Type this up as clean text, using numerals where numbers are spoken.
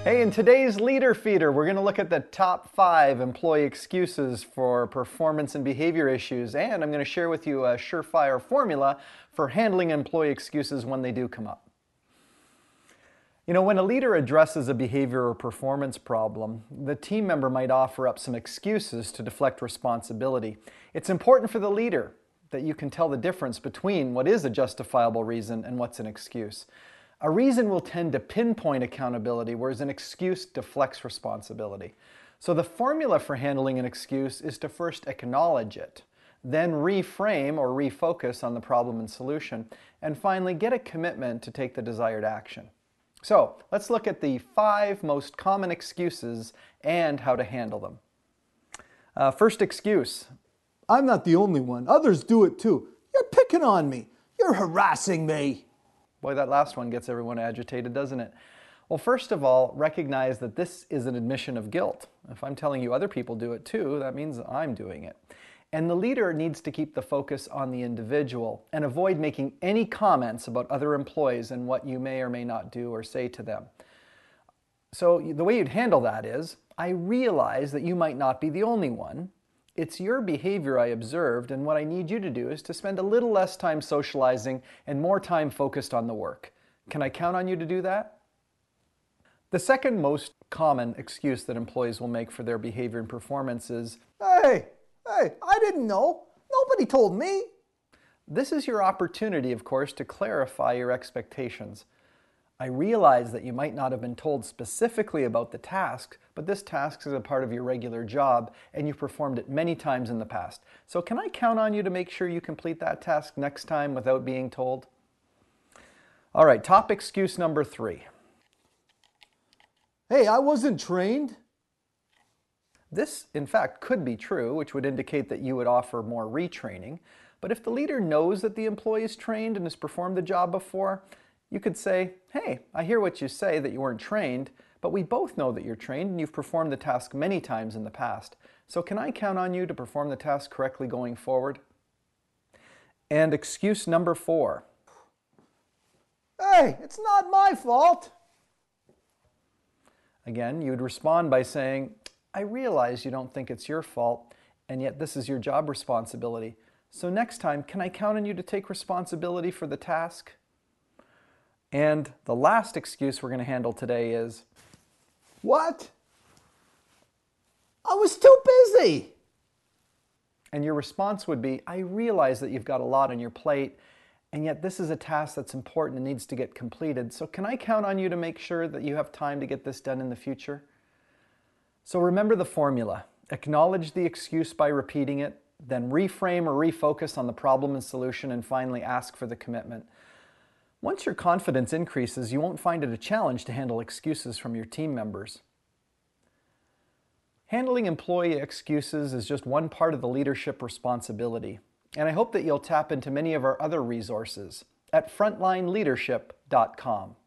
Hey, in today's Leader Feeder, we're going to look at the top 5 employee excuses for performance and behavior issues, and I'm going to share with you a surefire formula for handling employee excuses when they do come up. You know, when a leader addresses a behavior or performance problem, the team member might offer up some excuses to deflect responsibility. It's important for the leader that you can tell the difference between what is a justifiable reason and what's an excuse. A reason will tend to pinpoint accountability, whereas an excuse deflects responsibility. So the formula for handling an excuse is to first acknowledge it, then reframe or refocus on the problem and solution, and finally get a commitment to take the desired action. So let's look at the 5 most common excuses and how to handle them. First excuse. I'm not the only one. Others do it too. You're picking on me. You're harassing me. Boy, that last one gets everyone agitated, doesn't it? Well, first of all, recognize that this is an admission of guilt. If I'm telling you other people do it too, that means I'm doing it. And the leader needs to keep the focus on the individual and avoid making any comments about other employees and what you may or may not do or say to them. So the way you'd handle that is, I realize that you might not be the only one. It's your behavior I observed, and what I need you to do is to spend a little less time socializing and more time focused on the work. Can I count on you to do that? The second most common excuse that employees will make for their behavior and performance is, Hey, I didn't know. Nobody told me. This is your opportunity, of course, to clarify your expectations. I realize that you might not have been told specifically about the task, but this task is a part of your regular job and you've performed it many times in the past. So can I count on you to make sure you complete that task next time without being told? All right, top excuse number 3. Hey, I wasn't trained. This, in fact, could be true, which would indicate that you would offer more retraining. But if the leader knows that the employee is trained and has performed the job before, you could say, hey, I hear what you say that you weren't trained, but we both know that you're trained and you've performed the task many times in the past. So can I count on you to perform the task correctly going forward? And excuse number 4. Hey, it's not my fault. Again, you would respond by saying, I realize you don't think it's your fault, and yet this is your job responsibility. So next time, can I count on you to take responsibility for the task? And the last excuse we're going to handle today is, What? I was too busy. and your response would be, I realize that you've got a lot on your plate, and yet this is a task that's important and needs to get completed. So can I count on you to make sure that you have time to get this done in the future? So remember the formula. Acknowledge the excuse by repeating it, then reframe or refocus on the problem and solution, and finally ask for the commitment. Once your confidence increases, you won't find it a challenge to handle excuses from your team members. Handling employee excuses is just one part of the leadership responsibility, and I hope that you'll tap into many of our other resources at frontlineleadership.com.